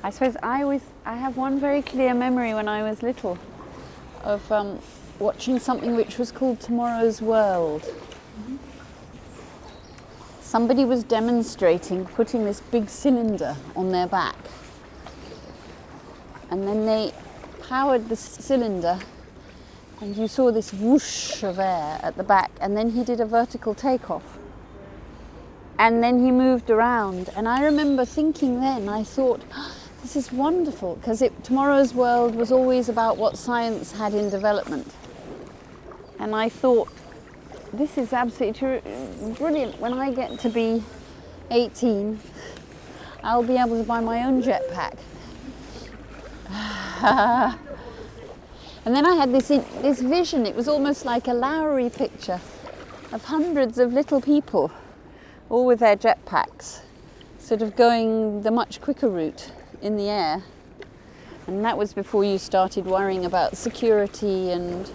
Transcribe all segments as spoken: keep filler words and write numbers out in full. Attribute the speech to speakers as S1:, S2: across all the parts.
S1: I suppose I always, I have one very clear memory when I was little of um, watching something which was called Tomorrow's World. Mm-hmm. Somebody was demonstrating putting this big cylinder on their back, and then they powered the cylinder and you saw this whoosh of air at the back, and then he did a vertical takeoff. And then he moved around, and I remember thinking then, I thought, oh, this is wonderful, because Tomorrow's World was always about what science had in development. And I thought, this is absolutely brilliant. When I get to be eighteen, I'll be able to buy my own jetpack. And then I had this, this vision, it was almost like a Lowry picture of hundreds of little people, all with their jetpacks, sort of going the much quicker route in the air. And that was before you started worrying about security and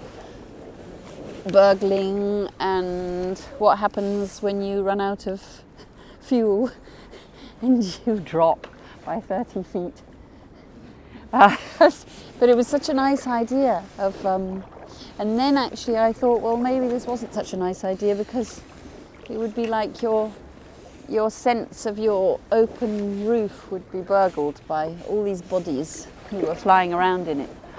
S1: burgling and what happens when you run out of fuel and you drop by thirty feet. Uh, but it was such a nice idea of, um, and then actually I thought, well, maybe this wasn't such a nice idea, because it would be like your your sense of your open roof would be burgled by all these bodies who were flying around in it.